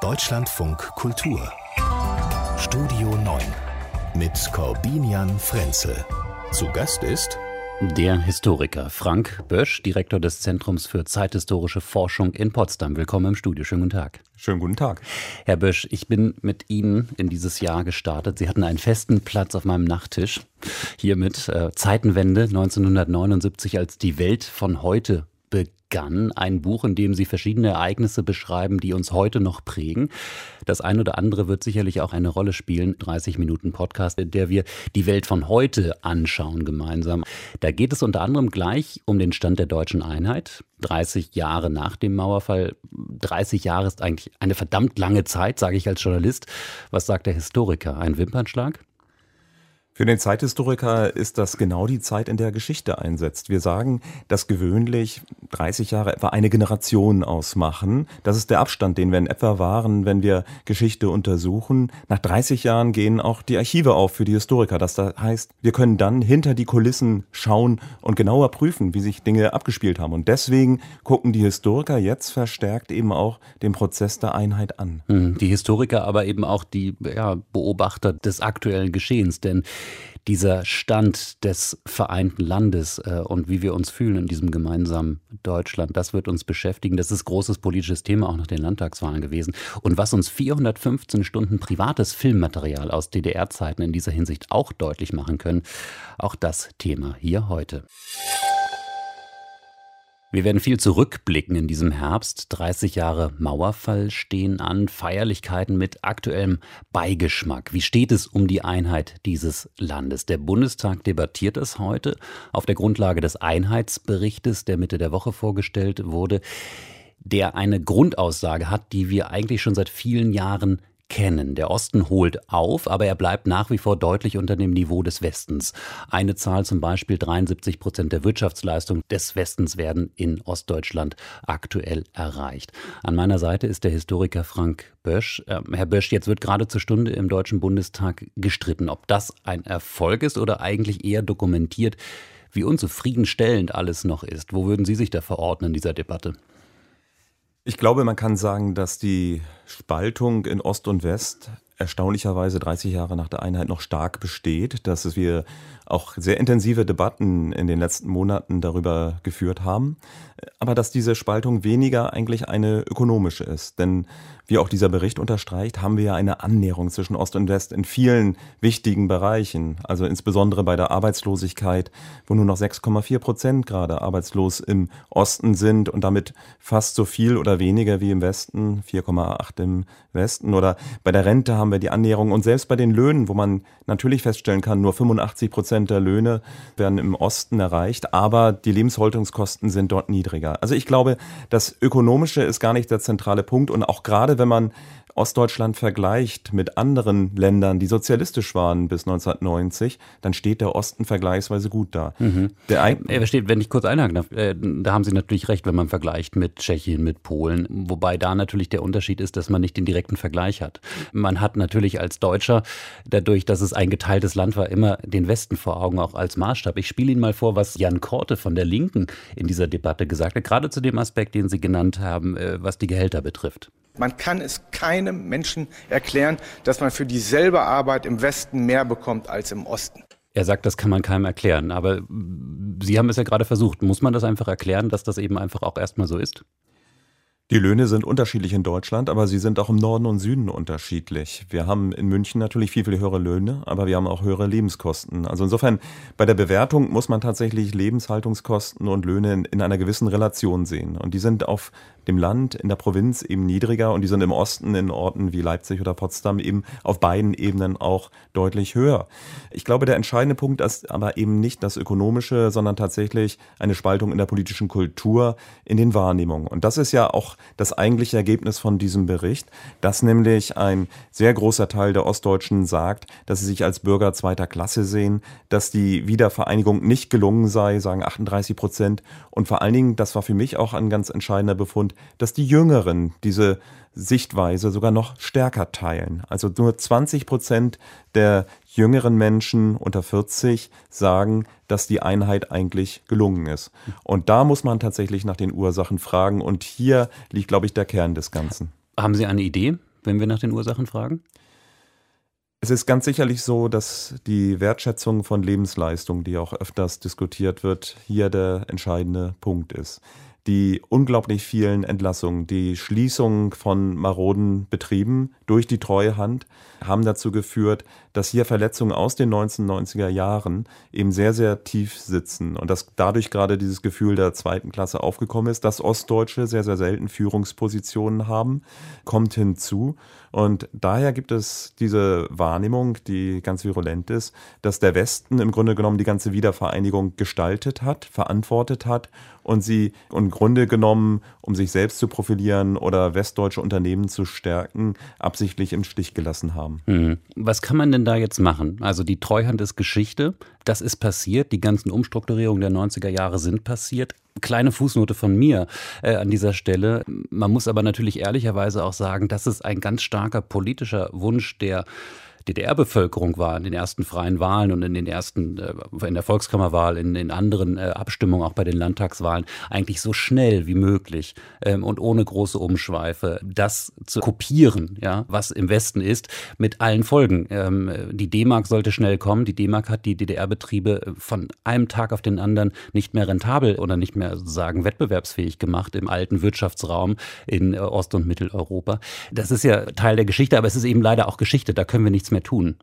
Deutschlandfunk Kultur Studio 9 mit Corbinian Frenzel. Zu Gast ist der Historiker Frank Bösch, Direktor des Zentrums für zeithistorische Forschung in Potsdam. Willkommen im Studio. Schönen guten Tag. Schönen guten Tag. Herr Bösch, ich bin mit Ihnen in dieses Jahr gestartet. Sie hatten einen festen Platz auf meinem Nachttisch. Hier mit Zeitenwende 1979, als die Welt von heute begann. Ein Buch, in dem Sie verschiedene Ereignisse beschreiben, die uns heute noch prägen. Das ein oder andere wird sicherlich auch eine Rolle spielen. 30 Minuten Podcast, in der wir die Welt von heute anschauen gemeinsam. Da geht es unter anderem gleich um den Stand der deutschen Einheit. 30 Jahre nach dem Mauerfall. 30 Jahre ist eigentlich eine verdammt lange Zeit, sage ich als Journalist. Was sagt der Historiker? Ein Wimpernschlag? Für den Zeithistoriker ist das genau die Zeit, in der Geschichte einsetzt. Wir sagen, dass gewöhnlich 30 Jahre etwa eine Generation ausmachen. Das ist der Abstand, den wir in etwa wahren, wenn wir Geschichte untersuchen. Nach 30 Jahren gehen auch die Archive auf für die Historiker. Das heißt, wir können dann hinter die Kulissen schauen und genauer prüfen, wie sich Dinge abgespielt haben. Und deswegen gucken die Historiker jetzt verstärkt eben auch den Prozess der Einheit an. Die Historiker, aber eben auch die Beobachter des aktuellen Geschehens. Denn dieser Stand des vereinten Landes und wie wir uns fühlen in diesem gemeinsamen Deutschland, das wird uns beschäftigen. Das ist großes politisches Thema auch nach den Landtagswahlen gewesen. Und was uns 415 Stunden privates Filmmaterial aus DDR-Zeiten in dieser Hinsicht auch deutlich machen können, auch das Thema hier heute. Wir werden viel zurückblicken in diesem Herbst. 30 Jahre Mauerfall stehen an, Feierlichkeiten mit aktuellem Beigeschmack. Wie steht es um die Einheit dieses Landes? Der Bundestag debattiert es heute auf der Grundlage des Einheitsberichtes, der Mitte der Woche vorgestellt wurde, der eine Grundaussage hat, die wir eigentlich schon seit vielen Jahren kennen. Der Osten holt auf, aber er bleibt nach wie vor deutlich unter dem Niveau des Westens. Eine Zahl zum Beispiel: 73% der Wirtschaftsleistung des Westens werden in Ostdeutschland aktuell erreicht. An meiner Seite ist der Historiker Frank Bösch. Herr Bösch, jetzt wird gerade zur Stunde im Deutschen Bundestag gestritten, ob das ein Erfolg ist oder eigentlich eher dokumentiert, wie unzufriedenstellend alles noch ist. Wo würden Sie sich da verorten in dieser Debatte? Ich glaube, man kann sagen, dass die Spaltung in Ost und West erstaunlicherweise 30 Jahre nach der Einheit noch stark besteht, dass wir auch sehr intensive Debatten in den letzten Monaten darüber geführt haben, aber dass diese Spaltung weniger eigentlich eine ökonomische ist. Denn wie auch dieser Bericht unterstreicht, haben wir ja eine Annäherung zwischen Ost und West in vielen wichtigen Bereichen, also insbesondere bei der Arbeitslosigkeit, wo nur noch 6,4% gerade arbeitslos im Osten sind und damit fast so viel oder weniger wie im Westen, 4,8 im Westen. Oder bei der Rente haben wir die Annäherung und selbst bei den Löhnen, wo man natürlich feststellen kann, nur 85% der Löhne werden im Osten erreicht, aber die Lebenshaltungskosten sind dort niedriger. Also ich glaube, das Ökonomische ist gar nicht der zentrale Punkt und auch gerade wenn man Ostdeutschland vergleicht mit anderen Ländern, die sozialistisch waren bis 1990, dann steht der Osten vergleichsweise gut da. Versteht, wenn ich kurz einhaken darf, da haben Sie natürlich recht, wenn man vergleicht mit Tschechien, mit Polen, wobei da natürlich der Unterschied ist, dass man nicht den direkten Vergleich hat. Man hat natürlich als Deutscher, dadurch, dass es ein geteiltes Land war, immer den Westen vor Augen, auch als Maßstab. Ich spiele Ihnen mal vor, was Jan Korte von der Linken in dieser Debatte gesagt hat, gerade zu dem Aspekt, den Sie genannt haben, was die Gehälter betrifft. Man kann es keinem Menschen erklären, dass man für dieselbe Arbeit im Westen mehr bekommt als im Osten. Er sagt, das kann man keinem erklären, aber Sie haben es ja gerade versucht. Muss man das einfach erklären, dass das eben einfach auch erstmal so ist? Die Löhne sind unterschiedlich in Deutschland, aber sie sind auch im Norden und Süden unterschiedlich. Wir haben in München natürlich viel höhere Löhne, aber wir haben auch höhere Lebenskosten. Also insofern, bei der Bewertung muss man tatsächlich Lebenshaltungskosten und Löhne in einer gewissen Relation sehen. Und die sind auf dem Land, in der Provinz eben niedriger und die sind im Osten in Orten wie Leipzig oder Potsdam eben auf beiden Ebenen auch deutlich höher. Ich glaube, der entscheidende Punkt ist aber eben nicht das Ökonomische, sondern tatsächlich eine Spaltung in der politischen Kultur, in den Wahrnehmungen. Und das ist ja auch das eigentliche Ergebnis von diesem Bericht, dass nämlich ein sehr großer Teil der Ostdeutschen sagt, dass sie sich als Bürger zweiter Klasse sehen, dass die Wiedervereinigung nicht gelungen sei, sagen 38%. Und vor allen Dingen, das war für mich auch ein ganz entscheidender Befund, dass die Jüngeren diese Sichtweise sogar noch stärker teilen. Also nur 20% der jüngeren Menschen unter 40 sagen, dass die Einheit eigentlich gelungen ist. Und da muss man tatsächlich nach den Ursachen fragen. Und hier liegt, glaube ich, der Kern des Ganzen. Haben Sie eine Idee, wenn wir nach den Ursachen fragen? Es ist ganz sicherlich so, dass die Wertschätzung von Lebensleistung, die auch öfters diskutiert wird, hier der entscheidende Punkt ist. Die unglaublich vielen Entlassungen, die Schließung von maroden Betrieben durch die Treuhand haben dazu geführt, dass hier Verletzungen aus den 1990er Jahren eben sehr, sehr tief sitzen und dass dadurch gerade dieses Gefühl der zweiten Klasse aufgekommen ist, dass Ostdeutsche sehr, sehr selten Führungspositionen haben, kommt hinzu. Und daher gibt es diese Wahrnehmung, die ganz virulent ist, dass der Westen im Grunde genommen die ganze Wiedervereinigung gestaltet hat, verantwortet hat und sie im Grunde genommen, um sich selbst zu profilieren oder westdeutsche Unternehmen zu stärken, absichtlich im Stich gelassen haben. Was kann man denn da jetzt machen? Also die Treuhand ist Geschichte, das ist passiert, die ganzen Umstrukturierungen der 90er Jahre sind passiert. Kleine Fußnote von mir an dieser Stelle. Man muss aber natürlich ehrlicherweise auch sagen, dass es ein ganz starker politischer Wunsch der DDR-Bevölkerung war in den ersten freien Wahlen und in der Volkskammerwahl, in anderen Abstimmungen, auch bei den Landtagswahlen, eigentlich so schnell wie möglich und ohne große Umschweife das zu kopieren, ja, was im Westen ist, mit allen Folgen. Die D-Mark sollte schnell kommen. Die D-Mark hat die DDR-Betriebe von einem Tag auf den anderen nicht mehr rentabel oder nicht mehr sozusagen wettbewerbsfähig gemacht im alten Wirtschaftsraum in Ost- und Mitteleuropa. Das ist ja Teil der Geschichte, aber es ist eben leider auch Geschichte. Da können wir nichts mehr tun.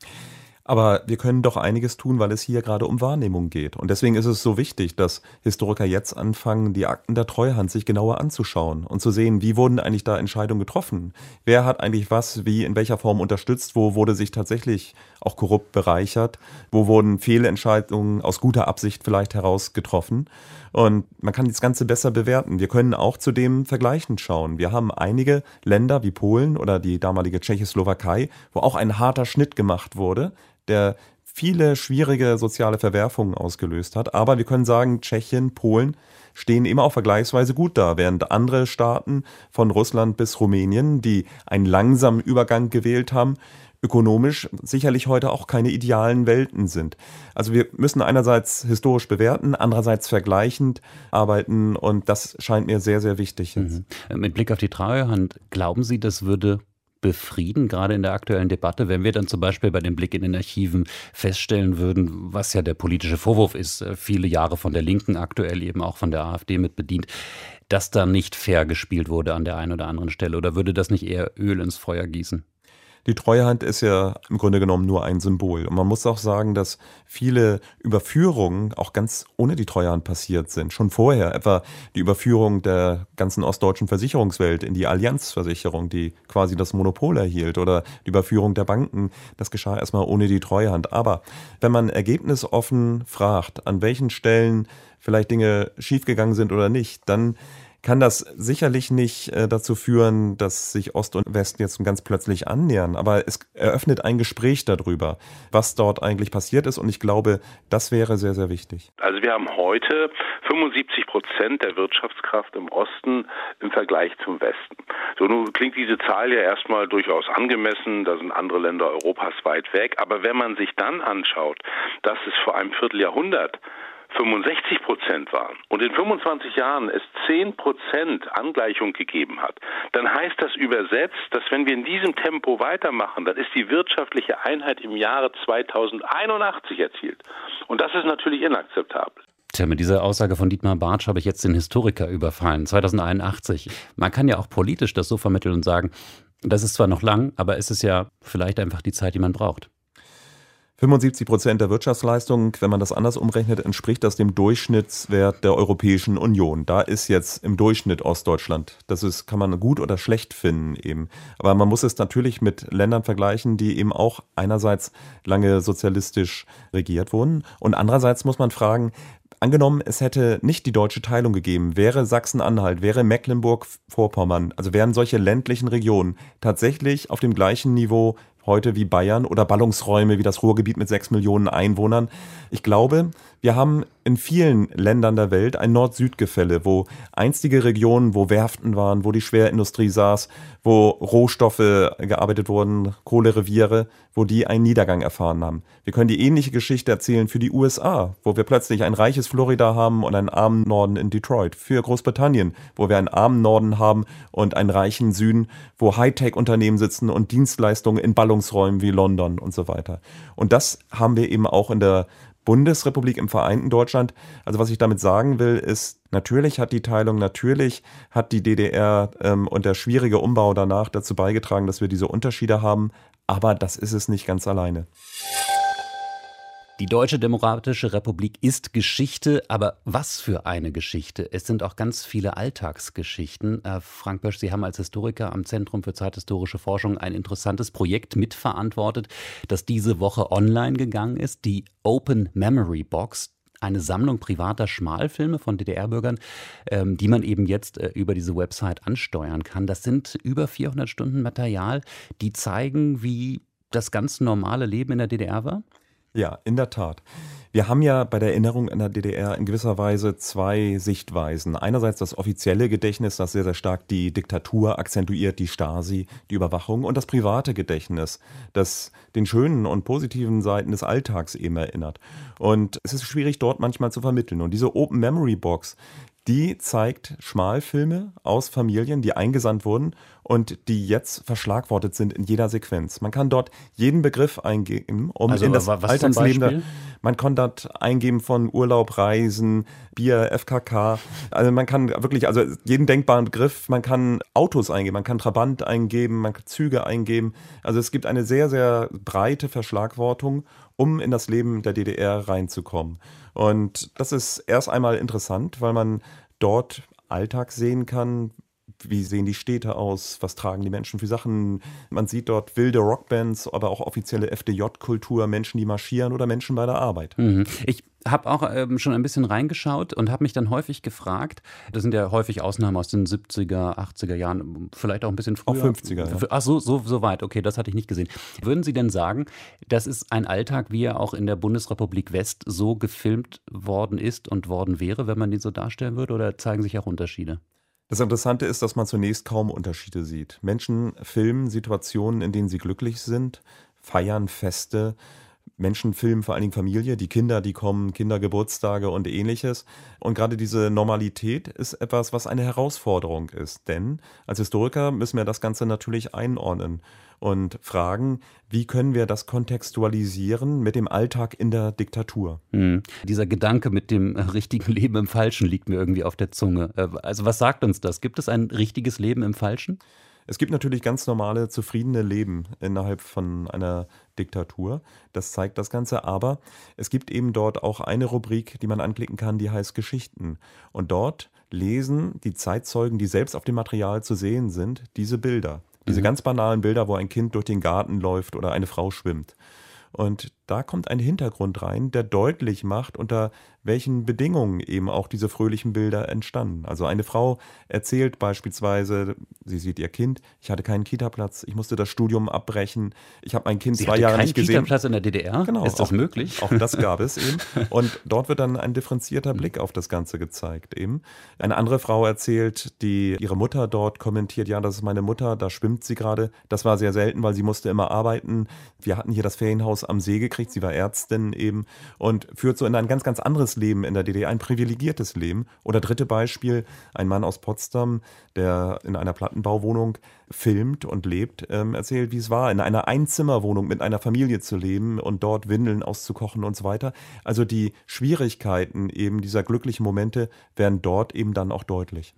Aber wir können doch einiges tun, weil es hier gerade um Wahrnehmung geht. Und deswegen ist es so wichtig, dass Historiker jetzt anfangen, die Akten der Treuhand sich genauer anzuschauen und zu sehen, wie wurden eigentlich da Entscheidungen getroffen? Wer hat eigentlich was, wie, in welcher Form unterstützt? Wo wurde sich tatsächlich auch korrupt bereichert? Wo wurden Fehlentscheidungen aus guter Absicht vielleicht heraus getroffen? Und man kann das Ganze besser bewerten. Wir können auch zudem vergleichend schauen. Wir haben einige Länder wie Polen oder die damalige Tschechoslowakei, wo auch ein harter Schnitt gemacht wurde, der viele schwierige soziale Verwerfungen ausgelöst hat. Aber wir können sagen, Tschechien, Polen stehen eben auch vergleichsweise gut da, während andere Staaten von Russland bis Rumänien, die einen langsamen Übergang gewählt haben, ökonomisch sicherlich heute auch keine idealen Welten sind. Also wir müssen einerseits historisch bewerten, andererseits vergleichend arbeiten und das scheint mir sehr, sehr wichtig jetzt. Mit Blick auf die Treuhand, glauben Sie, das würde befrieden, gerade in der aktuellen Debatte, wenn wir dann zum Beispiel bei dem Blick in den Archiven feststellen würden, was ja der politische Vorwurf ist, viele Jahre von der Linken, aktuell eben auch von der AfD mit bedient, dass da nicht fair gespielt wurde an der einen oder anderen Stelle, oder würde das nicht eher Öl ins Feuer gießen? Die Treuhand ist ja im Grunde genommen nur ein Symbol. Und man muss auch sagen, dass viele Überführungen auch ganz ohne die Treuhand passiert sind. Schon vorher, etwa die Überführung der ganzen ostdeutschen Versicherungswelt in die Allianzversicherung, die quasi das Monopol erhielt, oder die Überführung der Banken. Das geschah erstmal ohne die Treuhand. Aber wenn man ergebnisoffen fragt, an welchen Stellen vielleicht Dinge schiefgegangen sind oder nicht, dann kann das sicherlich nicht dazu führen, dass sich Ost und West jetzt ganz plötzlich annähern. Aber es eröffnet ein Gespräch darüber, was dort eigentlich passiert ist. Und ich glaube, das wäre sehr, sehr wichtig. Also wir haben heute 75% der Wirtschaftskraft im Osten im Vergleich zum Westen. So, nun klingt diese Zahl ja erstmal durchaus angemessen. Da sind andere Länder Europas weit weg. Aber wenn man sich dann anschaut, dass es vor einem Vierteljahrhundert 65% waren und in 25 Jahren es 10% Angleichung gegeben hat, dann heißt das übersetzt, dass wenn wir in diesem Tempo weitermachen, dann ist die wirtschaftliche Einheit im Jahre 2081 erzielt. Und das ist natürlich inakzeptabel. Tja, mit dieser Aussage von Dietmar Bartsch habe ich jetzt den Historiker überfallen. 2081. Man kann ja auch politisch das so vermitteln und sagen, das ist zwar noch lang, aber es ist ja vielleicht einfach die Zeit, die man braucht. 75% der Wirtschaftsleistung, wenn man das anders umrechnet, entspricht das dem Durchschnittswert der Europäischen Union. Da ist jetzt im Durchschnitt Ostdeutschland. Kann man gut oder schlecht finden eben. Aber man muss es natürlich mit Ländern vergleichen, die eben auch einerseits lange sozialistisch regiert wurden und andererseits muss man fragen, angenommen, es hätte nicht die deutsche Teilung gegeben, wäre Sachsen-Anhalt, wäre Mecklenburg-Vorpommern, also wären solche ländlichen Regionen tatsächlich auf dem gleichen Niveau heute wie Bayern oder Ballungsräume wie das Ruhrgebiet mit 6 Millionen Einwohnern. Ich glaube, wir haben in vielen Ländern der Welt ein Nord-Süd-Gefälle, wo einstige Regionen, wo Werften waren, wo die Schwerindustrie saß, wo Rohstoffe gearbeitet wurden, Kohlereviere, wo die einen Niedergang erfahren haben. Wir können die ähnliche Geschichte erzählen für die USA, wo wir plötzlich ein reiches Florida haben und einen armen Norden in Detroit. Für Großbritannien, wo wir einen armen Norden haben und einen reichen Süden, wo Hightech-Unternehmen sitzen und Dienstleistungen in Ballungsräumen wie London und so weiter. Und das haben wir eben auch in der Bundesrepublik im vereinten Deutschland. Also was ich damit sagen will, ist, natürlich hat die Teilung, natürlich hat die DDR und der schwierige Umbau danach dazu beigetragen, dass wir diese Unterschiede haben, aber das ist es nicht ganz alleine. Die Deutsche Demokratische Republik ist Geschichte, aber was für eine Geschichte? Es sind auch ganz viele Alltagsgeschichten. Frank Bösch, Sie haben als Historiker am Zentrum für zeithistorische Forschung ein interessantes Projekt mitverantwortet, das diese Woche online gegangen ist, die Open Memory Box. Eine Sammlung privater Schmalfilme von DDR-Bürgern, die man eben jetzt über diese Website ansteuern kann. Das sind über 400 Stunden Material, die zeigen, wie das ganz normale Leben in der DDR war? Ja, in der Tat. Wir haben ja bei der Erinnerung an der DDR in gewisser Weise zwei Sichtweisen. Einerseits das offizielle Gedächtnis, das sehr, sehr stark die Diktatur akzentuiert, die Stasi, die Überwachung, und das private Gedächtnis, das den schönen und positiven Seiten des Alltags eben erinnert. Und es ist schwierig, dort manchmal zu vermitteln. Und diese Open Memory Box, die zeigt Schmalfilme aus Familien, die eingesandt wurden und die jetzt verschlagwortet sind in jeder Sequenz. Man kann dort jeden Begriff eingeben, um also, in das Alltagsleben. Man kann dort eingeben von Urlaub, Reisen, Bier, FKK. Also man kann wirklich, also jeden denkbaren Begriff, man kann Autos eingeben, man kann Trabant eingeben, man kann Züge eingeben. Also es gibt eine sehr, sehr breite Verschlagwortung, um in das Leben der DDR reinzukommen. Und das ist erst einmal interessant, weil man dort Alltag sehen kann. Wie sehen die Städte aus? Was tragen die Menschen für Sachen? Man sieht dort wilde Rockbands, aber auch offizielle FDJ-Kultur, Menschen, die marschieren oder Menschen bei der Arbeit. Ich habe auch schon ein bisschen reingeschaut und habe mich dann häufig gefragt, das sind ja häufig Ausnahmen aus den 70er, 80er Jahren, vielleicht auch ein bisschen früher. Auch 50er, ja. Ach so weit, okay, das hatte ich nicht gesehen. Würden Sie denn sagen, das ist ein Alltag, wie er auch in der Bundesrepublik West so gefilmt worden ist und worden wäre, wenn man den so darstellen würde, oder zeigen sich auch Unterschiede? Das Interessante ist, dass man zunächst kaum Unterschiede sieht. Menschen filmen Situationen, in denen sie glücklich sind, feiern Feste. Menschen filmen vor allen Dingen Familie, die Kinder, die kommen, Kindergeburtstage und ähnliches. Und gerade diese Normalität ist etwas, was eine Herausforderung ist. Denn als Historiker müssen wir das Ganze natürlich einordnen und fragen, wie können wir das kontextualisieren mit dem Alltag in der Diktatur? Dieser Gedanke mit dem richtigen Leben im Falschen liegt mir irgendwie auf der Zunge. Also was sagt uns das? Gibt es ein richtiges Leben im Falschen? Es gibt natürlich ganz normale, zufriedene Leben innerhalb von einer Diktatur. Das zeigt das Ganze. Aber es gibt eben dort auch eine Rubrik, die man anklicken kann, die heißt Geschichten. Und dort lesen die Zeitzeugen, die selbst auf dem Material zu sehen sind, diese Bilder. Diese ganz banalen Bilder, wo ein Kind durch den Garten läuft oder eine Frau schwimmt. Und da kommt ein Hintergrund rein, der deutlich macht, unter welchen Bedingungen eben auch diese fröhlichen Bilder entstanden. Also eine Frau erzählt beispielsweise, sie sieht ihr Kind, ich hatte keinen Kita-Platz, ich musste das Studium abbrechen, ich habe mein Kind 2 Jahre nicht gesehen. Keinen Kita-Platz in der DDR? Genau. Ist das möglich? Auch das gab es eben. Und dort wird dann ein differenzierter Blick auf das Ganze gezeigt eben. Eine andere Frau erzählt, die ihre Mutter dort kommentiert, ja, das ist meine Mutter, da schwimmt sie gerade. Das war sehr selten, weil sie musste immer arbeiten. Wir hatten hier das Ferienhaus am See gekriegt, sie war Ärztin eben und führt so in ein ganz, ganz anderes Leben in der DDR, ein privilegiertes Leben. Oder dritte Beispiel, ein Mann aus Potsdam, der in einer Plattenbauwohnung filmt und lebt, erzählt, wie es war, in einer Einzimmerwohnung mit einer Familie zu leben und dort Windeln auszukochen und so weiter. Also die Schwierigkeiten eben dieser glücklichen Momente werden dort eben dann auch deutlich.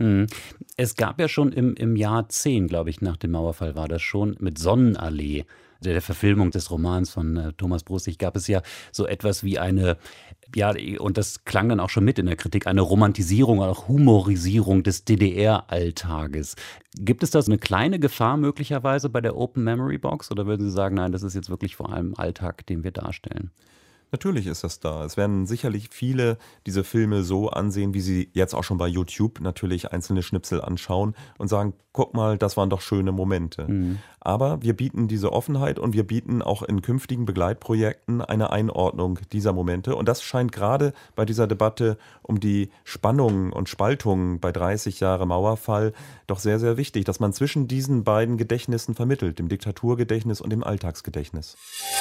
Es gab ja schon im Jahr 10, glaube ich, nach dem Mauerfall war das schon, mit Sonnenallee, der Verfilmung des Romans von Thomas Brussig, gab es ja so etwas wie eine, ja, und das klang dann auch schon mit in der Kritik, eine Romantisierung, auch Humorisierung des DDR-Alltages. Gibt es da so eine kleine Gefahr möglicherweise bei der Open Memory Box oder würden Sie sagen, nein, das ist jetzt wirklich vor allem Alltag, den wir darstellen? Natürlich ist das da. Es werden sicherlich viele diese Filme so ansehen, wie sie jetzt auch schon bei YouTube natürlich einzelne Schnipsel anschauen und sagen, guck mal, das waren doch schöne Momente. Aber wir bieten diese Offenheit und wir bieten auch in künftigen Begleitprojekten eine Einordnung dieser Momente. Und das scheint gerade bei dieser Debatte um die Spannungen und Spaltungen bei 30 Jahre Mauerfall doch sehr, sehr wichtig, dass man zwischen diesen beiden Gedächtnissen vermittelt, dem Diktaturgedächtnis und dem Alltagsgedächtnis.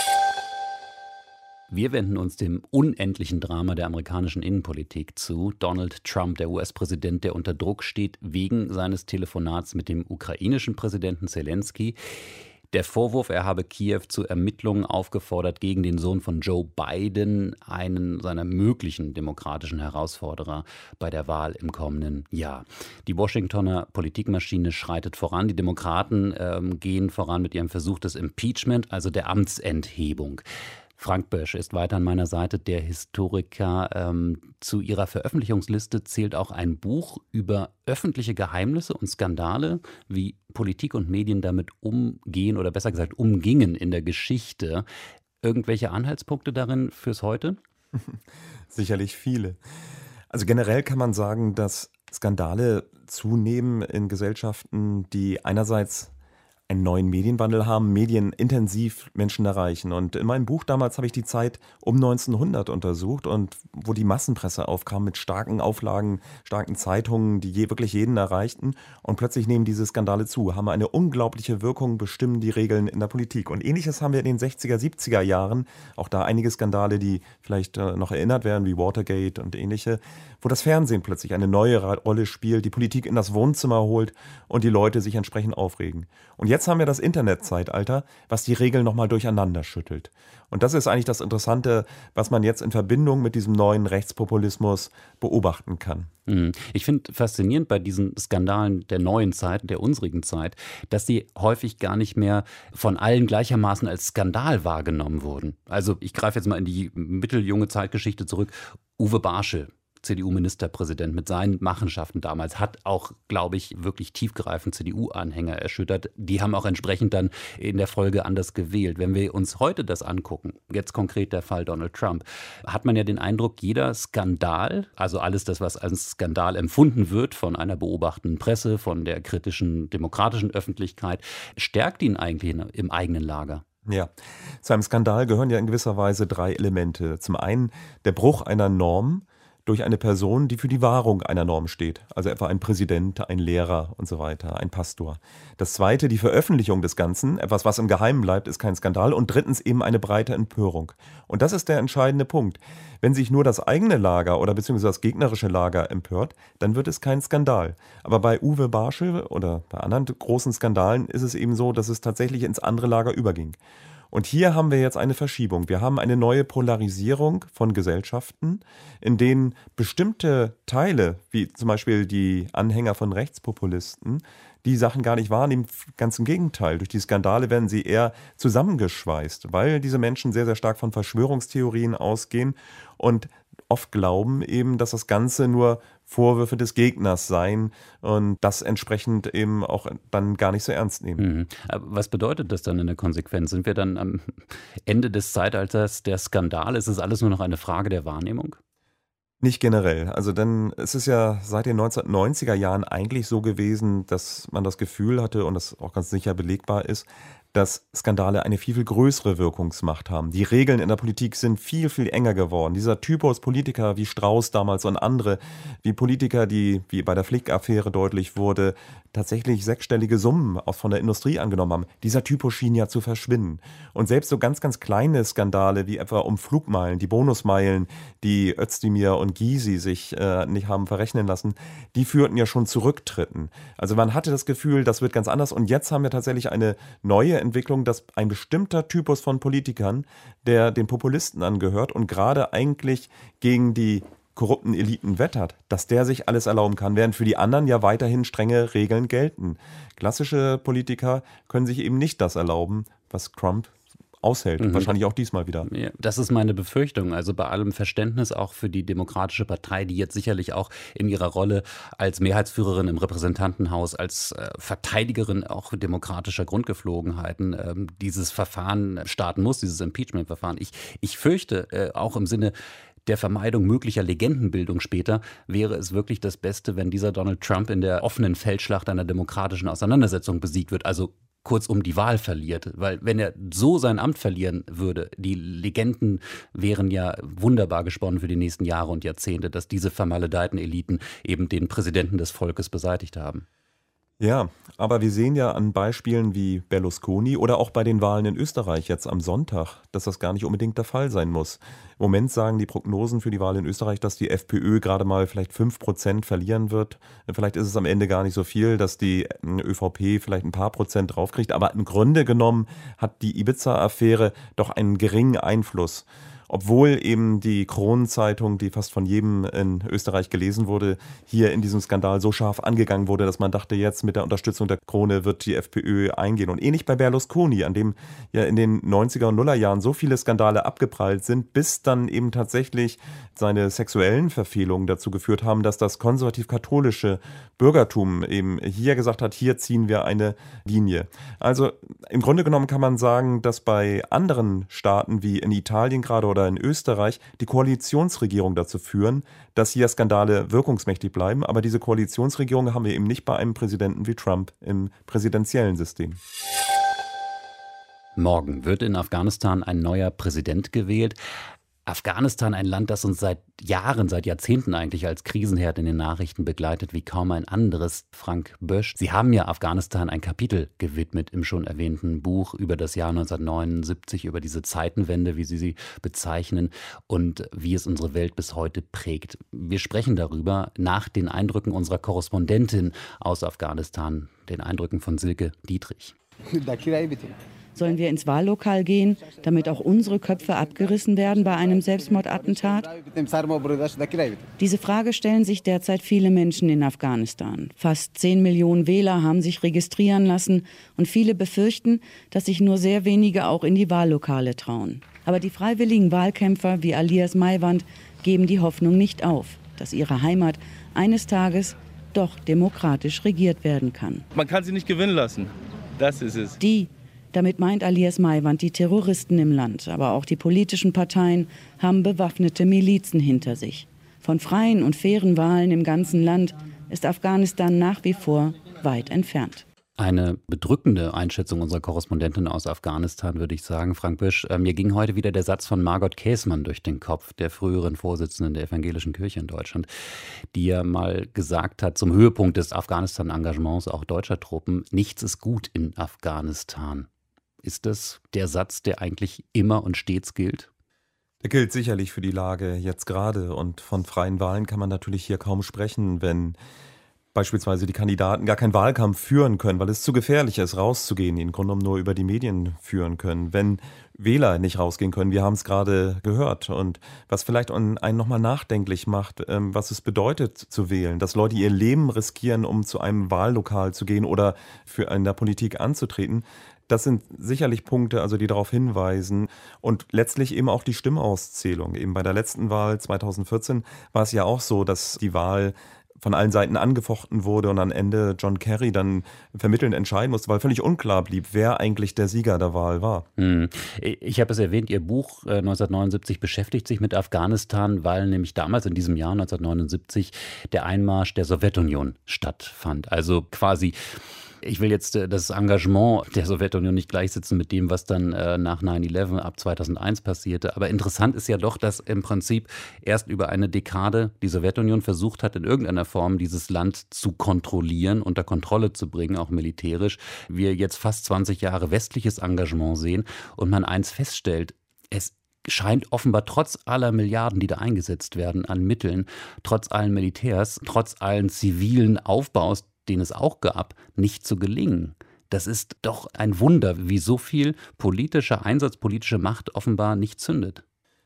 Wir wenden uns dem unendlichen Drama der amerikanischen Innenpolitik zu. Donald Trump, der US-Präsident, der unter Druck steht wegen seines Telefonats mit dem ukrainischen Präsidenten Zelensky. Der Vorwurf, er habe Kiew zu Ermittlungen aufgefordert gegen den Sohn von Joe Biden, einen seiner möglichen demokratischen Herausforderer bei der Wahl im kommenden Jahr. Die Washingtoner Politikmaschine schreitet voran. Die Demokraten gehen voran mit ihrem Versuch des Impeachment, also der Amtsenthebung. Frank Bösch ist weiter an meiner Seite, der Historiker. Zu ihrer Veröffentlichungsliste zählt auch ein Buch über öffentliche Geheimnisse und Skandale, wie Politik und Medien damit umgehen oder besser gesagt umgingen in der Geschichte. Irgendwelche Anhaltspunkte darin fürs Heute? Sicherlich viele. Also generell kann man sagen, dass Skandale zunehmen in Gesellschaften, die einerseits einen neuen Medienwandel haben, medienintensiv Menschen erreichen. Und in meinem Buch damals habe ich die Zeit um 1900 untersucht und wo die Massenpresse aufkam mit starken Auflagen, starken Zeitungen, die wirklich jeden erreichten. Und plötzlich nehmen diese Skandale zu, haben eine unglaubliche Wirkung, bestimmen die Regeln in der Politik. Und Ähnliches haben wir in den 60er, 70er Jahren, auch da einige Skandale, die vielleicht noch erinnert werden, wie Watergate und ähnliche, wo das Fernsehen plötzlich eine neue Rolle spielt, die Politik in das Wohnzimmer holt und die Leute sich entsprechend aufregen. Und jetzt haben wir das Internetzeitalter, was die Regeln nochmal durcheinander schüttelt. Und das ist eigentlich das Interessante, was man jetzt in Verbindung mit diesem neuen Rechtspopulismus beobachten kann. Ich finde faszinierend bei diesen Skandalen der neuen Zeit, der unsrigen Zeit, dass sie häufig gar nicht mehr von allen gleichermaßen als Skandal wahrgenommen wurden. Also ich greife jetzt mal in die mitteljunge Zeitgeschichte zurück. Uwe Barschel, CDU-Ministerpräsident mit seinen Machenschaften damals, hat auch, glaube ich, wirklich tiefgreifend CDU-Anhänger erschüttert. Die haben auch entsprechend dann in der Folge anders gewählt. Wenn wir uns heute das angucken, jetzt konkret der Fall Donald Trump, hat man ja den Eindruck, jeder Skandal, also alles das, was als Skandal empfunden wird von einer beobachtenden Presse, von der kritischen demokratischen Öffentlichkeit, stärkt ihn eigentlich im eigenen Lager. Ja, zu einem Skandal gehören ja in gewisser Weise 3 Elemente. Zum einen der Bruch einer Norm durch eine Person, die für die Wahrung einer Norm steht. Also etwa ein Präsident, ein Lehrer und so weiter, ein Pastor. Das zweite, die Veröffentlichung des Ganzen. Etwas, was im Geheimen bleibt, ist kein Skandal. Und drittens eben eine breite Empörung. Und das ist der entscheidende Punkt. Wenn sich nur das eigene Lager oder beziehungsweise das gegnerische Lager empört, dann wird es kein Skandal. Aber bei Uwe Barschel oder bei anderen großen Skandalen ist es eben so, dass es tatsächlich ins andere Lager überging. Und hier haben wir jetzt eine Verschiebung. Wir haben eine neue Polarisierung von Gesellschaften, in denen bestimmte Teile, wie zum Beispiel die Anhänger von Rechtspopulisten, die Sachen gar nicht wahrnehmen. Ganz im Gegenteil, durch die Skandale werden sie eher zusammengeschweißt, weil diese Menschen sehr, sehr stark von Verschwörungstheorien ausgehen und oft glauben eben, dass das Ganze nur Vorwürfe des Gegners seien und das entsprechend eben auch dann gar nicht so ernst nehmen. Aber was bedeutet das dann in der Konsequenz? Sind wir dann am Ende des Zeitalters der Skandale? Ist es alles nur noch eine Frage der Wahrnehmung? Nicht generell. Also denn es ist ja seit den 1990er Jahren eigentlich so gewesen, dass man das Gefühl hatte und das auch ganz sicher belegbar ist, dass Skandale eine viel, viel größere Wirkungsmacht haben. Die Regeln in der Politik sind viel, viel enger geworden. Dieser Typus Politiker wie Strauß damals und andere, wie Politiker, die, wie bei der Flick-Affäre deutlich wurde, tatsächlich 6-stellige Summen auch von der Industrie angenommen haben. Dieser Typus schien ja zu verschwinden. Und selbst so ganz, ganz kleine Skandale wie etwa um Flugmeilen, die Bonusmeilen, die Özdemir und Gysi sich nicht haben verrechnen lassen, die führten ja schon zu Rücktritten. Also man hatte das Gefühl, das wird ganz anders. Und jetzt haben wir tatsächlich eine neue Entwicklung, dass ein bestimmter Typus von Politikern, der den Populisten angehört und gerade eigentlich gegen die korrupten Eliten wettert, dass der sich alles erlauben kann, während für die anderen ja weiterhin strenge Regeln gelten. Klassische Politiker können sich eben nicht das erlauben, was Trump aushält. Wahrscheinlich auch diesmal wieder. Ja, das ist meine Befürchtung. Also bei allem Verständnis auch für die Demokratische Partei, die jetzt sicherlich auch in ihrer Rolle als Mehrheitsführerin im Repräsentantenhaus, als Verteidigerin auch demokratischer Grundgeflogenheiten dieses Verfahren starten muss, dieses Impeachment-Verfahren. Ich fürchte, auch im Sinne der Vermeidung möglicher Legendenbildung später, wäre es wirklich das Beste, wenn dieser Donald Trump in der offenen Feldschlacht einer demokratischen Auseinandersetzung besiegt wird. Also kurzum die Wahl verliert. Weil wenn er so sein Amt verlieren würde, die Legenden wären ja wunderbar gesponnen für die nächsten Jahre und Jahrzehnte, dass diese vermaledeiten Eliten eben den Präsidenten des Volkes beseitigt haben. Ja, aber wir sehen ja an Beispielen wie Berlusconi oder auch bei den Wahlen in Österreich jetzt am Sonntag, dass das gar nicht unbedingt der Fall sein muss. Im Moment sagen die Prognosen für die Wahl in Österreich, dass die FPÖ gerade mal vielleicht 5% verlieren wird. Vielleicht ist es am Ende gar nicht so viel, dass die ÖVP vielleicht ein paar Prozent draufkriegt. Aber im Grunde genommen hat die Ibiza-Affäre doch einen geringen Einfluss. Obwohl eben die Kronenzeitung, die fast von jedem in Österreich gelesen wurde, hier in diesem Skandal so scharf angegangen wurde, dass man dachte, jetzt mit der Unterstützung der Krone wird die FPÖ eingehen. Und ähnlich bei Berlusconi, an dem ja in den 90er und Nullerjahren so viele Skandale abgeprallt sind, bis dann eben tatsächlich seine sexuellen Verfehlungen dazu geführt haben, dass das konservativ-katholische Bürgertum eben hier gesagt hat, hier ziehen wir eine Linie. Also im Grunde genommen kann man sagen, dass bei anderen Staaten wie in Italien gerade oder in Österreich die Koalitionsregierung dazu führen, dass hier Skandale wirkungsmächtig bleiben. Aber diese Koalitionsregierung haben wir eben nicht bei einem Präsidenten wie Trump im präsidentiellen System. Morgen wird in Afghanistan ein neuer Präsident gewählt. Afghanistan, ein Land, das uns seit Jahren, seit Jahrzehnten eigentlich als Krisenherd in den Nachrichten begleitet, wie kaum ein anderes. Frank Bösch, Sie haben ja Afghanistan ein Kapitel gewidmet im schon erwähnten Buch über das Jahr 1979, über diese Zeitenwende, wie Sie sie bezeichnen und wie es unsere Welt bis heute prägt. Wir sprechen darüber nach den Eindrücken unserer Korrespondentin aus Afghanistan, den Eindrücken von Silke Dietrich. Sollen wir ins Wahllokal gehen, damit auch unsere Köpfe abgerissen werden bei einem Selbstmordattentat? Diese Frage stellen sich derzeit viele Menschen in Afghanistan. Fast 10 Millionen Wähler haben sich registrieren lassen und viele befürchten, dass sich nur sehr wenige auch in die Wahllokale trauen. Aber die freiwilligen Wahlkämpfer wie Alias Maiwand geben die Hoffnung nicht auf, dass ihre Heimat eines Tages doch demokratisch regiert werden kann. Man kann sie nicht gewinnen lassen. Das ist es. Damit meint Alias Maiwand die Terroristen im Land, aber auch die politischen Parteien haben bewaffnete Milizen hinter sich. Von freien und fairen Wahlen im ganzen Land ist Afghanistan nach wie vor weit entfernt. Eine bedrückende Einschätzung unserer Korrespondentin aus Afghanistan, würde ich sagen, Frank Bösch. Mir ging heute wieder der Satz von Margot Käßmann durch den Kopf, der früheren Vorsitzenden der Evangelischen Kirche in Deutschland, die ja mal gesagt hat, zum Höhepunkt des Afghanistan-Engagements auch deutscher Truppen, nichts ist gut in Afghanistan. Ist das der Satz, der eigentlich immer und stets gilt? Der gilt sicherlich für die Lage jetzt gerade. Und von freien Wahlen kann man natürlich hier kaum sprechen, wenn beispielsweise die Kandidaten gar keinen Wahlkampf führen können, weil es zu gefährlich ist, rauszugehen, ihn im Grunde genommen nur über die Medien führen können. Wenn Wähler nicht rausgehen können, wir haben es gerade gehört. Und was vielleicht einen nochmal nachdenklich macht, was es bedeutet zu wählen, dass Leute ihr Leben riskieren, um zu einem Wahllokal zu gehen oder für in der Politik anzutreten. Das sind sicherlich Punkte, also die darauf hinweisen und letztlich eben auch die Stimmauszählung. Eben bei der letzten Wahl 2014 war es ja auch so, dass die Wahl von allen Seiten angefochten wurde und am Ende John Kerry dann vermittelnd entscheiden musste, weil völlig unklar blieb, wer eigentlich der Sieger der Wahl war. Ich habe es erwähnt, Ihr Buch 1979 beschäftigt sich mit Afghanistan, weil nämlich damals in diesem Jahr 1979 der Einmarsch der Sowjetunion stattfand. Also quasi... Ich will jetzt das Engagement der Sowjetunion nicht gleichsetzen mit dem, was dann nach 9/11 ab 2001 passierte. Aber interessant ist ja doch, dass im Prinzip erst über eine Dekade die Sowjetunion versucht hat, in irgendeiner Form dieses Land zu kontrollieren, unter Kontrolle zu bringen, auch militärisch. Wir jetzt fast 20 Jahre westliches Engagement sehen und man eins feststellt, es scheint offenbar trotz aller Milliarden, die da eingesetzt werden an Mitteln, trotz allen Militärs, trotz allen zivilen Aufbaus, den es auch gab, nicht zu gelingen. Das ist doch ein Wunder, wie so viel politischer Einsatz, politische Macht offenbar nicht zündet.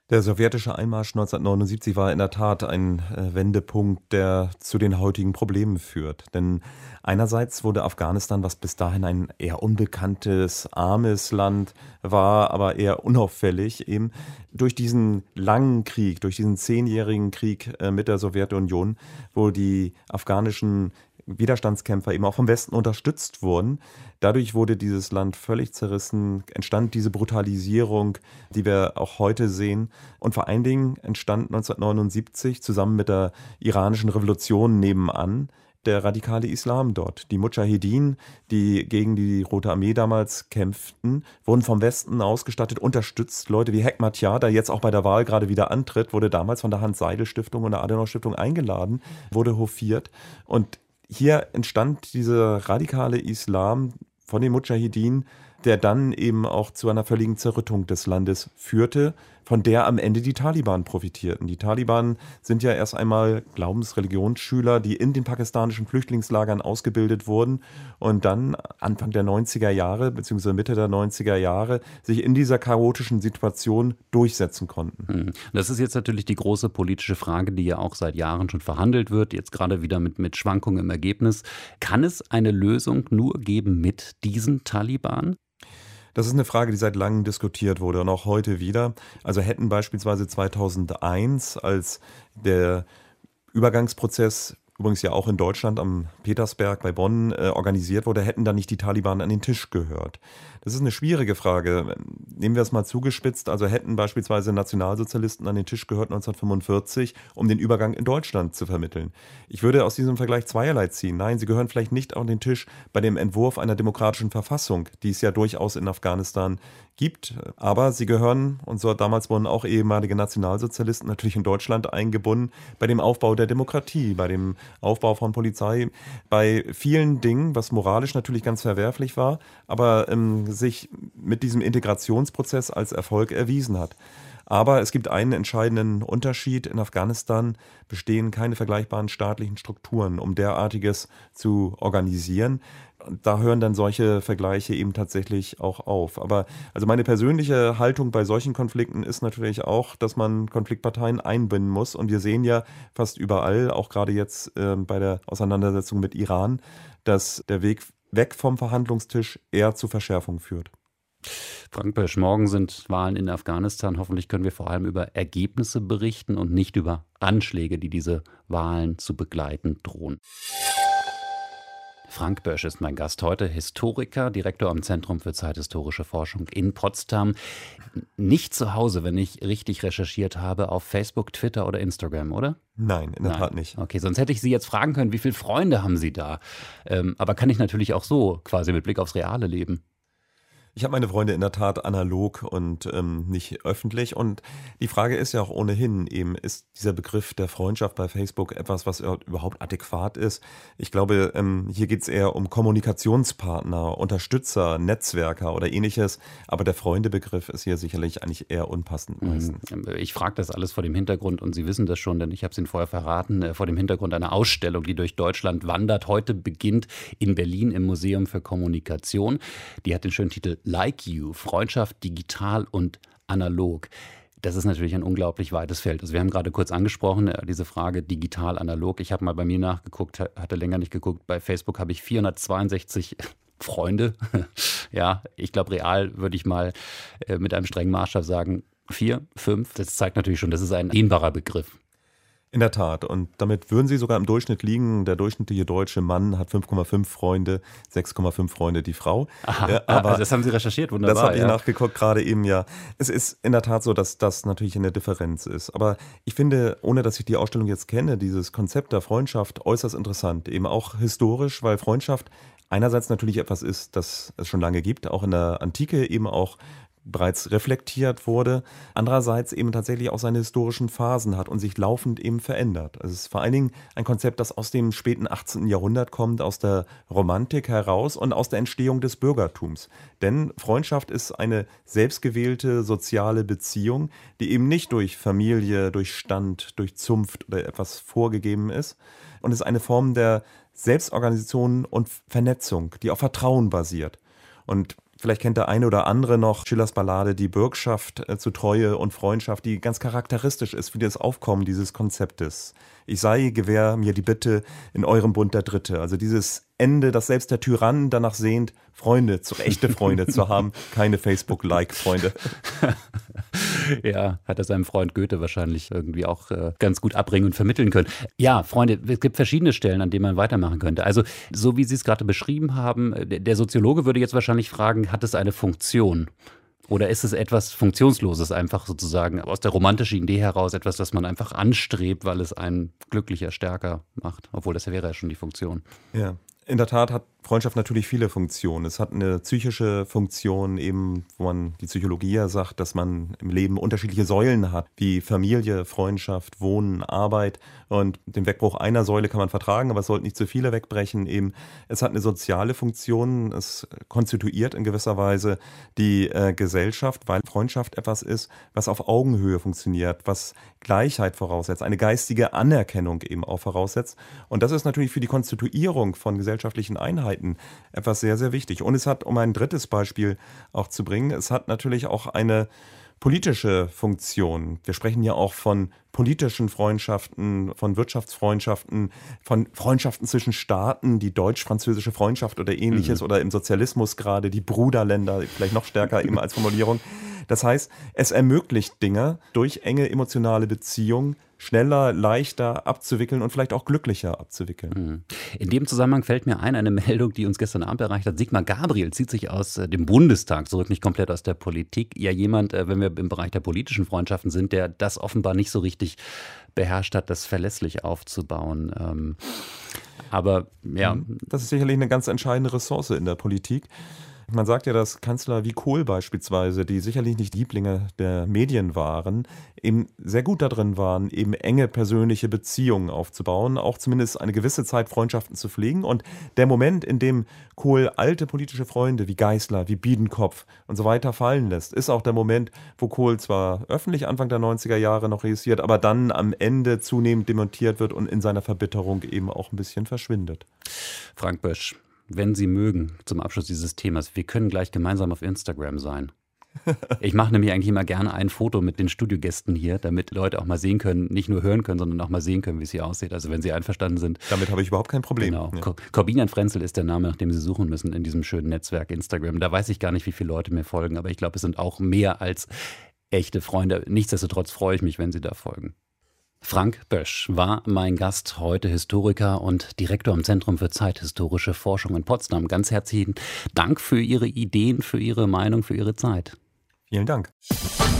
Der sowjetische Einmarsch 1979 war in der Tat ein Wendepunkt, der zu den heutigen Problemen führt. Denn einerseits wurde Afghanistan, was bis dahin ein eher unbekanntes, armes Land war, aber eher unauffällig, eben durch diesen langen Krieg, durch diesen 10-jährigen Krieg mit der Sowjetunion, wo die afghanischen Widerstandskämpfer eben auch vom Westen unterstützt wurden. Dadurch wurde dieses Land völlig zerrissen, entstand diese Brutalisierung, die wir auch heute sehen. Und vor allen Dingen entstand 1979 zusammen mit der iranischen Revolution nebenan der radikale Islam dort. Die Mudschahidin, die gegen die Rote Armee damals kämpften, wurden vom Westen ausgestattet, unterstützt. Leute wie Hekmatyar, der jetzt auch bei der Wahl gerade wieder antritt, wurde damals von der Hans-Seidel-Stiftung und der Adenauer-Stiftung eingeladen, wurde hofiert. Und hier entstand dieser radikale Islam von den Mudschahidin, der dann eben auch zu einer völligen Zerrüttung des Landes führte, von der am Ende die Taliban profitierten. Die Taliban sind ja erst einmal Religionsschüler, die in den pakistanischen Flüchtlingslagern ausgebildet wurden und dann Anfang der 90er Jahre bzw. Mitte der 90er Jahre sich in dieser chaotischen Situation durchsetzen konnten. Das ist jetzt natürlich die große politische Frage, die ja auch seit Jahren schon verhandelt wird, jetzt gerade wieder mit Schwankungen im Ergebnis. Kann es eine Lösung nur geben mit diesen Taliban? Das ist eine Frage, die seit langem diskutiert wurde und auch heute wieder. Also hätten beispielsweise 2001, als der Übergangsprozess übrigens ja auch in Deutschland am Petersberg bei Bonn organisiert wurde, hätten dann nicht die Taliban an den Tisch gehört. Das ist eine schwierige Frage. Nehmen wir es mal zugespitzt, also hätten beispielsweise Nationalsozialisten an den Tisch gehört 1945, um den Übergang in Deutschland zu vermitteln. Ich würde aus diesem Vergleich zweierlei ziehen. Nein, sie gehören vielleicht nicht an den Tisch bei dem Entwurf einer demokratischen Verfassung, die es ja durchaus in Afghanistan gibt. Aber sie gehören, und so damals wurden auch ehemalige Nationalsozialisten natürlich in Deutschland eingebunden, bei dem Aufbau der Demokratie, bei dem Aufbau von Polizei, bei vielen Dingen, was moralisch natürlich ganz verwerflich war, aber sich mit diesem Integrationsprozess als Erfolg erwiesen hat. Aber es gibt einen entscheidenden Unterschied. In Afghanistan bestehen keine vergleichbaren staatlichen Strukturen, um derartiges zu organisieren. Und da hören dann solche Vergleiche eben tatsächlich auch auf. Aber also meine persönliche Haltung bei solchen Konflikten ist natürlich auch, dass man Konfliktparteien einbinden muss. Und wir sehen ja fast überall, auch gerade jetzt bei der Auseinandersetzung mit Iran, dass der Weg weg vom Verhandlungstisch eher zu Verschärfung führt. Frank Bösch, morgen sind Wahlen in Afghanistan. Hoffentlich können wir vor allem über Ergebnisse berichten und nicht über Anschläge, die diese Wahlen zu begleiten drohen. Frank Bösch ist mein Gast heute, Historiker, Direktor am Zentrum für zeithistorische Forschung in Potsdam. Nicht zu Hause, wenn ich richtig recherchiert habe, auf Facebook, Twitter oder Instagram, oder? Nein, in der Tat nicht. Okay, sonst hätte ich Sie jetzt fragen können, wie viele Freunde haben Sie da? Aber kann ich natürlich auch so, quasi mit Blick aufs reale Leben. Ich habe meine Freunde in der Tat analog und nicht öffentlich. Und die Frage ist ja auch ohnehin eben, ist dieser Begriff der Freundschaft bei Facebook etwas, was überhaupt adäquat ist? Ich glaube, hier geht es eher um Kommunikationspartner, Unterstützer, Netzwerker oder ähnliches. Aber der Freundebegriff ist hier sicherlich eigentlich eher unpassend meistens. Ich frage das alles vor dem Hintergrund, und Sie wissen das schon, denn ich habe es Ihnen vorher verraten, vor dem Hintergrund einer Ausstellung, die durch Deutschland wandert. Heute beginnt in Berlin im Museum für Kommunikation. Die hat den schönen Titel Like You, Freundschaft digital und analog. Das ist natürlich ein unglaublich weites Feld. Also wir haben gerade kurz angesprochen, diese Frage digital, analog. Ich habe mal bei mir nachgeguckt, hatte länger nicht geguckt. Bei Facebook habe ich 462 Freunde. Ja, ich glaube, real würde ich mal mit einem strengen Maßstab sagen 4, 5. Das zeigt natürlich schon, das ist ein dehnbarer Begriff. In der Tat. Und damit würden Sie sogar im Durchschnitt liegen. Der durchschnittliche deutsche Mann hat 5,5 Freunde, 6,5 Freunde die Frau. Aha, aber das haben Sie recherchiert, wunderbar. Das habe ich nachgeguckt, gerade eben, ja. Es ist in der Tat so, dass das natürlich eine Differenz ist. Aber ich finde, ohne dass ich die Ausstellung jetzt kenne, dieses Konzept der Freundschaft äußerst interessant. Eben auch historisch, weil Freundschaft einerseits natürlich etwas ist, das es schon lange gibt, auch in der Antike eben auch bereits reflektiert wurde, andererseits eben tatsächlich auch seine historischen Phasen hat und sich laufend eben verändert. Also es ist vor allen Dingen ein Konzept, das aus dem späten 18. Jahrhundert kommt, aus der Romantik heraus und aus der Entstehung des Bürgertums. Denn Freundschaft ist eine selbstgewählte soziale Beziehung, die eben nicht durch Familie, durch Stand, durch Zunft oder etwas vorgegeben ist. Und es ist eine Form der Selbstorganisation und Vernetzung, die auf Vertrauen basiert. Und Vielleicht kennt der eine oder andere noch Schillers Ballade Die Bürgschaft zu Treue und Freundschaft, die ganz charakteristisch ist für das Aufkommen dieses Konzeptes. Ich sei, gewähr mir die Bitte, in eurem Bund der Dritte. Also dieses Ende, dass selbst der Tyrann danach sehnt, Freunde, echte Freunde zu haben, keine Facebook-Like-Freunde. Ja, hat er seinem Freund Goethe wahrscheinlich irgendwie auch ganz gut abbringen und vermitteln können. Ja, Freunde, es gibt verschiedene Stellen, an denen man weitermachen könnte. Also, so wie Sie es gerade beschrieben haben, der Soziologe würde jetzt wahrscheinlich fragen, hat es eine Funktion? Oder ist es etwas Funktionsloses, einfach sozusagen aus der romantischen Idee heraus etwas, das man einfach anstrebt, weil es einen glücklicher, stärker macht? Obwohl, das wäre ja schon die Funktion. Ja. In der Tat hat Freundschaft natürlich viele Funktionen. Es hat eine psychische Funktion, eben, wo man die Psychologie ja sagt, dass man im Leben unterschiedliche Säulen hat, wie Familie, Freundschaft, Wohnen, Arbeit. Und den Wegbruch einer Säule kann man vertragen, aber es sollten nicht zu viele wegbrechen. Eben, es hat eine soziale Funktion, es konstituiert in gewisser Weise die Gesellschaft, weil Freundschaft etwas ist, was auf Augenhöhe funktioniert, was Gleichheit voraussetzt, eine geistige Anerkennung eben auch voraussetzt. Und das ist natürlich für die Konstituierung von gesellschaftlichen Einheiten etwas sehr, sehr wichtig. Und es hat, um ein drittes Beispiel auch zu bringen, es hat natürlich auch eine politische Funktion. Wir sprechen ja auch von politischen Freundschaften, von Wirtschaftsfreundschaften, von Freundschaften zwischen Staaten, die deutsch-französische Freundschaft oder ähnliches oder im Sozialismus gerade die Bruderländer, vielleicht noch stärker eben als Formulierung. Das heißt, es ermöglicht Dinge durch enge emotionale Beziehungen schneller, leichter abzuwickeln und vielleicht auch glücklicher abzuwickeln. In dem Zusammenhang fällt mir eine Meldung, die uns gestern Abend erreicht hat. Sigmar Gabriel zieht sich aus dem Bundestag zurück, nicht komplett aus der Politik. Ja, jemand, wenn wir im Bereich der politischen Freundschaften sind, der das offenbar nicht so richtig beherrscht hat, das verlässlich aufzubauen. Aber ja. Das ist sicherlich eine ganz entscheidende Ressource in der Politik. Man sagt ja, dass Kanzler wie Kohl beispielsweise, die sicherlich nicht Lieblinge der Medien waren, eben sehr gut darin waren, eben enge persönliche Beziehungen aufzubauen, auch zumindest eine gewisse Zeit Freundschaften zu pflegen. Und der Moment, in dem Kohl alte politische Freunde wie Geißler, wie Biedenkopf und so weiter fallen lässt, ist auch der Moment, wo Kohl zwar öffentlich Anfang der 90er Jahre noch reüssiert, aber dann am Ende zunehmend demontiert wird und in seiner Verbitterung eben auch ein bisschen verschwindet. Frank Bösch, wenn Sie mögen, zum Abschluss dieses Themas, wir können gleich gemeinsam auf Instagram sein. Ich mache nämlich eigentlich immer gerne ein Foto mit den Studiogästen hier, damit Leute auch mal sehen können, nicht nur hören können, sondern auch mal sehen können, wie es hier aussieht. Also wenn Sie einverstanden sind. Damit habe ich überhaupt kein Problem. Genau. Ja. Corbinian Frenzel ist der Name, nach dem Sie suchen müssen in diesem schönen Netzwerk Instagram. Da weiß ich gar nicht, wie viele Leute mir folgen, aber ich glaube, es sind auch mehr als echte Freunde. Nichtsdestotrotz freue ich mich, wenn Sie da folgen. Frank Bösch war mein Gast, heute Historiker und Direktor am Zentrum für zeithistorische Forschung in Potsdam. Ganz herzlichen Dank für Ihre Ideen, für Ihre Meinung, für Ihre Zeit. Vielen Dank.